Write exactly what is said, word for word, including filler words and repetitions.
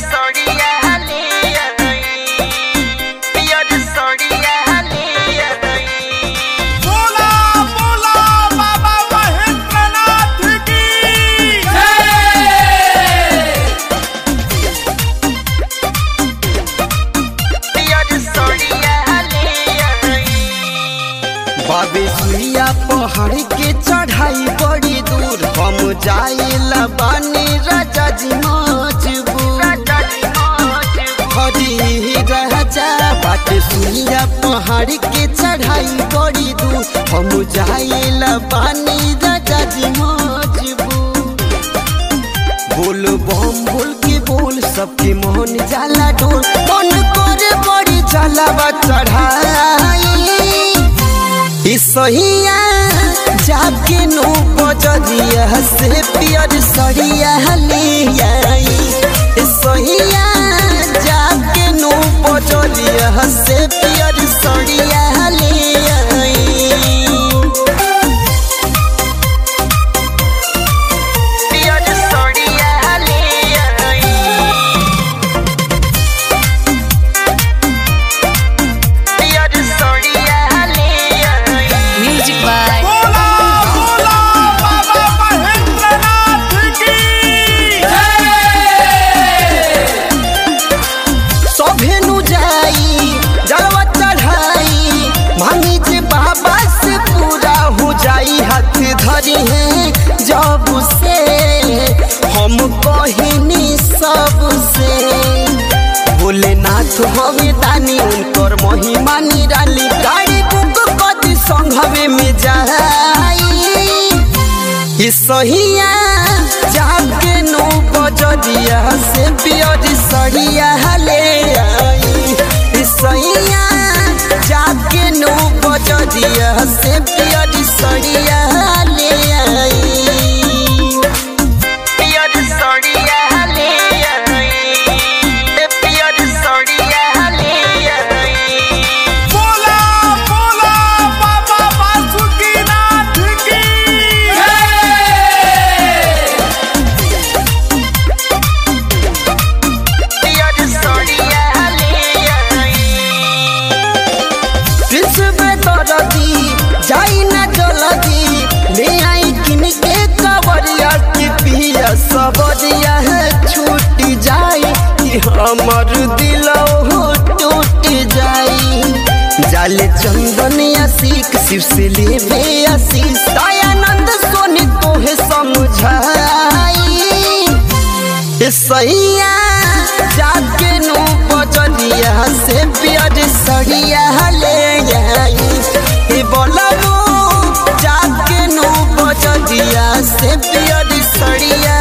बाबे सुइया पहाड़ के चढ़ाई बड़ी दूर हम जाइला बानी राजा जी मजबूर हरी राजा बाटे सुइया पहाड़ के चढ़ाई बड़ी दूर हम जाइला बानी राजा जी मजबूर बोल बम बोल के बोल सबके मोहन जाला ढोल मन करे बड़ी जाला बा चढ़ाई सहिया जाके नो बजरिया से पियर सड़िया ले आई सहिया जाके नो बजरिया से पियर सड़िया ले आई पियर सड़िया ले आई पियर सड़िया सभेनु जाई जलवा चढ़ाई मांगी जे बाबा से पूरा हो जाई हाथ धरी है जब से हम कहिनी सबसे भोलेनाथ हवे दानी उनकर महिमा निराली गाड़ी बुक कदी संघवे में जाई सहिया जाके नो बजरिया से पियर सड़िया ले आई सहिया जाके नो बजरिया से पियर सड़िया ले आई पियर सड़िया ले आई पियर सड़िया ले आई बोला बोला बाबा बासुकीनाथ की पियर सड़िया ले आई कृष्ण दरदी जाई न जल्दी ले आई किन के कवरिया की पिया सबरिया छूट जाई कि हमर दिल हो टूट जाई जाले चंदन आशिक शिव से लेवे आशीष दयानंद सोनी तोहे समझाई सैया जाके नो बजरिया से पियर सड़िया ले आई बोलो जाके नो बजरिया से पियर सड़िया